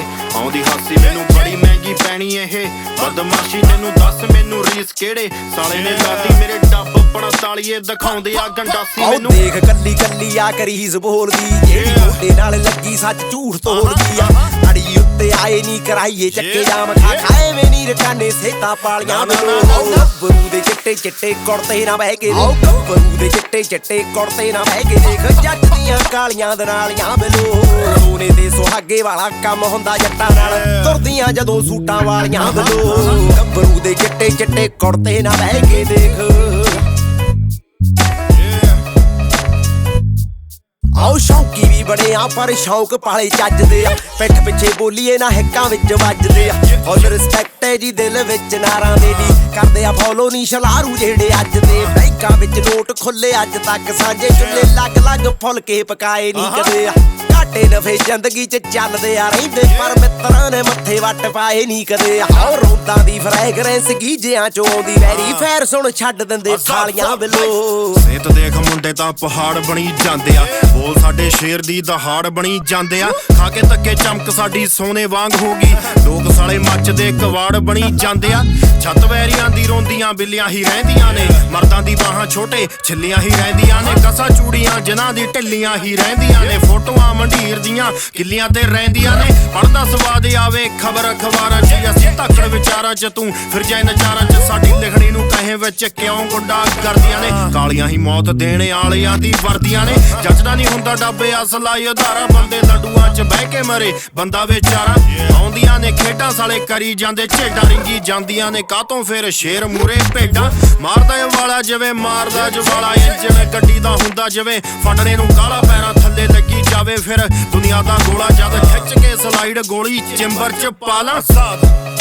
ਆਉਂਦੀ ਹਾਸੀ ਮੈਨੂੰ ਬੜੀ ਮਹਿੰਗੀ ਪੈਣੀ ਇਹ ਬਦਮਾਸ਼ੀ ਤੈਨੂੰ ਦੱਸ ਮੈਨੂੰ ਰੀਸ ਕਿਹੜੇ ਸਾਲੇ ਨੇ ਲਾਤੀ ਮੇਰੇ ਡੱਬ 45 ਦਿਖਾਉਂਦੇ ਆ ਗੰਡਾਸੀ ਮੈਨੂੰ ਦੇਖ ਕੱਲੀ ਕੱਲੀ ਆ ਕਰੀਜ਼ ਬੋਲਦੀ ਜਿਹੜੀ ਮੋਢੇ ਨਾਲ ਲੱਗੀ ਸੱਚ ਝੂਠ ਤੋੜਦੀ ਆ ਅੜੀ ਉੱਤੇ ਆਏ ਨੀ ਕਰਾਈਏ ਚੱਕੇ ਜਾਮ ਖਾ ਖਾਏ ਵੇ ਨੀ ਰਕਾਨੇ ਸੇਤਾਂ ਪਾਲੀਆਂ ਮੈਨੂੰ ਗੱਭਰੂ ਦੇ ਚਿੱਟੇ ਚਿੱਟੇ ਕੁੜਤੇ ਨਾ ਬਹਿ ਕੇ ਗੱਭਰੂ ਦੇ ਚਿੱਟੇ ਚਿੱਟੇ ਕੁੜਤੇ ਨਾ ਬਹਿ ਕੇ ਦੇਖ ਜੱਟ ਦੀਆਂ ਕਾਲੀਆਂ ਦਨਾਲੀਆਂ ਮੈਨੂੰ ਸੋਨੇ ਦੇ ਸੁਹਾਗੇ ਵਾਲਾ ਕੰਮ ਹੁੰਦਾ ਜੱਟਾਂ ਨਾਲ ਤੁਰਦੀਆਂ ਜਦੋਂ ਸੂਟਾਂ ਵਾਲੀਆਂ ਮੈਨੂੰ ਗੱਭਰੂ ਦੇ ਚਿੱਟੇ ਚਿੱਟੇ ਕੁੜਤੇ ਨਾ ਬਹਿ ਕੇ ਦੇਖ ਆਓ ਸ਼ੌਂਕੀ ਵੀ ਬੜੇ ਆ ਪਰ ਸ਼ੌਂਕ ਪਾਲੇ ਚੱਜਦੇ ਆ ਪਿੱਠ ਪਿੱਛੇ ਬੋਲੀਏ ਨਾ ਹਿੱਕਾਂ ਵਿੱਚ ਵੱਜਦੇ ਆ ਫੁੱਲ ਰਿਸਪੈਕਟ ਹੈ ਜੀ ਦਿਲ ਵਿੱਚ ਨਾਰਾਂ ਦੇ ਦੀ ਕਰਦੇ ਆ ਫੋਲੋ ਨੀ ਸ਼ਲਾਰੂ ਜਿਹੜੇ ਅੱਜ ਦੇ ਬੈਂਕਾਂ ਵਿੱਚ ਨੋਟ ਖੁੱਲੇ ਅੱਜ ਤੱਕ ਸਾਂਝੇ ਚੁੱਲੇ ਲੱਗ ਲੱਗ ਫੁੱਲ ਕੇ ਪਕਾਏ ਨੀ ਕਦੇ ਆ ਘਾਟੇ ਨਫੇ ਜ਼ਿੰਦਗੀ ਚ ਚੱਲਦੇ ਆ ਰਹਿੰਦੇ ਪਰ ਮਿੱਤਰਾਂ ਨੇ ਮੱਥੇ ਵੱਟ ਪਾਏ ਨੀ ਕਦੇ ਆਓ ਰੋਦਾਂ ਦੀ ਫਰੈਗਰੈਂਸ ਗੀਜਿਆਂ ਚੋਂ ਆਉਂਦੀ ਵੈਰੀ ਫੈਰ ਸੁਣ ਛੱਡ ਦਿੰਦੇ ਸਾਲੀਆਂ ਬਿੱਲੋ ਸੇਤ ਦੇਖ ਮੁੰਡੇ ਤਾਂ ਪਹਾੜ ਬਣੀ ਜਾਂਦੇ ਆ ਬੋਲ ਸਾਡੇ ਸ਼ੇਰ ਦੀ ਦਹਾੜ ਬਣੀ ਜਾਂਦੇ ਆ ਖਾ ਕੇ ਧੱਕੇ ਚਮਕ ਸਾਡੀ ਸੋਨੇ ਵਾਂਗ ਹੋਗੀ ਲੋਕ ਸਾਲੇ ਮੱਚਦੇ ਕਵਾੜ ਬਣੀ ਜਾਂਦੇ ਆ ਛੱਤ ਵੈਰੀਆਂ ਦੀ ਰੋਂਦੀਆਂ ਬਿੱਲੀਆਂ ਹੀ ਰਹਿੰਦੀਆਂ ਨੇ ਮਰਦਾਂ ਦੀ ਬਾਹਾਂ ਛੋਟੇ ਛਿੱਲੀਆਂ ਹੀ ਰਹਿੰਦੀਆਂ ਨੇ ਕਸਾਂ ਚੂੜੀਆਂ ਜਿਨ੍ਹਾਂ ਦੀ ਢਿੱਲੀਆਂ ਹੀ ਰਹਿੰਦੀਆਂ ਨੇ ਫੋਟੋਆਂ ਮੰਡੀਰ ਦੀਆਂ ਕਿੱਲੀਆਂ ਤੇ ਰਹਿੰਦੀਆਂ ਨੇ ਪੜਦਾ ਸਵਾਦ ਆਵੇ ਖਬਰ ਅਖਬਾਰਾਂ 'ਚ ਅਸੀਂ ਧੱਕੜ ਵਿਚਾਰਾਂ 'ਚ ਤੂੰ ਫਿਰ ਜਾਏ ਨਜ਼ਾਰਾਂ 'ਚ ਸਾਡੀ ਲਿਖਣੀ ਨੂੰ ਕਹੇ ਵਿੱਚ ਕਿਉਂ ਗੁੱਡਾ ਕਰਦੀਆਂ ਨੇ ਕਾਲੀਆਂ ਹੀ ਮੌਤ ਦੇਣੇ ਵਾਲਿਆਂ ਦੀ ਵਰਦੀਆਂ ਨੇ ਜੱਜਦਾ ਨਹੀਂ ਹੁੰਦਾ ਡੱਬੇ ਅਸਲਾਈ ਉਧਾਰਾ ਬੰਦੇ ਲੱਡੂਆਂ 'ਚ ਬਹਿ ਕੇ ਮਰੇ ਬੰਦਾ ਵਿਚਾਰਾ ਆਉਂਦੀਆਂ ਨੇ ਖੇਡਾਂ ਸਾਲੇ ਕਰੀ ਜਾਂਦੇ ਝੇਡਾਂ ਰਿੰਗੀ ਜਾਂਦੀਆਂ ਨੇ ਕਾਹਤੋਂ ਫਿਰ ਸ਼ੇਰ ਮੂਰੇ ਭੇਡਾਂ ਮਾਰਦਾ ਇਹ ਵਾਲਾ ਜਿਵੇਂ ਮਾਰਦਾ ਜਵਾਲਾ ਇੰਜਣ ਗੱਡੀ ਦਾ ਹੁੰਦਾ ਜਿਵੇਂ ਫੜਨੇ ਨੂੰ ਕਾਲਾ ਪੈਰਾਂ ਥੱਲੇ ਲੱਗੀ ਜਾਵੇ ਫਿਰ ਦੁਨੀਆ ਦਾ ਗੋਲਾ ਜਦ ਖਿੱਚ ਕੇ ਸਲਾਈਡ ਗੋਲੀ ਚੈਂਬਰ 'ਚ ਪਾਲਾਂ ਸਾਧ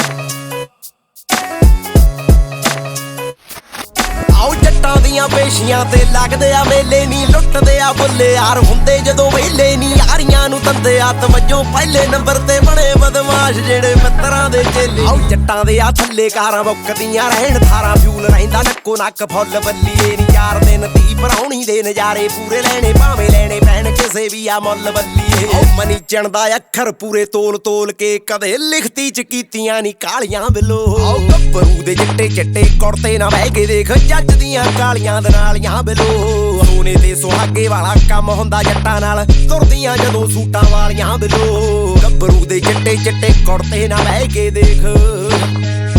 ਆਓ ਜੱਟਾਂ ਦੀਆਂ ਪੇਸ਼ੀਆਂ ਤੇ ਲੱਗਦੇ ਆ ਮੇਲੇ ਨੀ ਲੁੱਟਦੇ ਆ ਬੁੱਲੇ ਯਾਰ ਹੁੰਦੇ ਜਦੋਂ ਵੇਲੇ ਨੀ ਯਾਰੀਆਂ ਨੂੰ ਦੰਦੇ ਆ ਤਵੱਜੋ ਪਹਿਲੇ ਨੰਬਰ ਤੇ ਬਣੇ ਬਦਮਾਸ਼ ਜਿਹੜੇ ਮਿੱਤਰਾਂ ਦੇ ਚੇਲੇ ਆਓ ਜੱਟਾਂ ਦੇ ਆ ਥੱਲੇ ਕਾਰਾਂ ਮੁੱਕਦੀਆਂ ਰਹਿਣ ਥਾਰਾਂ ਫਿਊਲ ਰਹਿੰਦਾ ਨੱਕੋ ਨੱਕ ਫੁੱਲ ਬੱਲੀਏ ਨੀ ਯਾਰ ਦਿਨ ਦੀ ਭਰਾਉਣੀ ਦੇ ਨਜ਼ਾਰੇ ਪੂਰੇ ਲੈਣੇ ਭਾਵੇਂ ਲੈਣੇ ਪੈਣ ਕਿਸੇ ਵੀ ਆ ਮੁੱਲ ਬੱਲੀਏ ਮਨੀ ਚਣਦਾ ਅੱਖਰ ਪੂਰੇ ਤੋਲ ਤੋਲ ਕੇ ਕਦੇ ਲਿਖਤੀ ਚ ਕੀਤੀਆਂ ਨੀ ਕਾਲੀਆਂ ਬਿੱਲੋ ਗੱਭਰੂ ਦੇ ਚਿੱਟੇ ਚਿੱਟੇ ਕੁੜਤੇ ਨਾ ਬਹਿ ਕੇ ਦੇਖ ਜੱਜ ਦੀਆਂ ਕਾਲੀਆਂ ਦਨਾਲੀਆਂ ਬਿੱਲੋ ਸੋਨੇ ਤੇ ਸੁਹਾਗੇ ਵਾਲਾ ਕੰਮ ਹੁੰਦਾ ਜੱਟਾਂ ਨਾਲ ਤੁਰਦੀਆਂ ਜਦੋਂ ਸੂਟਾਂ ਵਾਲੀਆਂ ਬਿੱਲੋ ਗੱਭਰੂ ਦੇ ਚਿੱਟੇ ਚਿੱਟੇ ਕੁੜਤੇ ਨਾ ਬਹਿ ਕੇ ਦੇਖ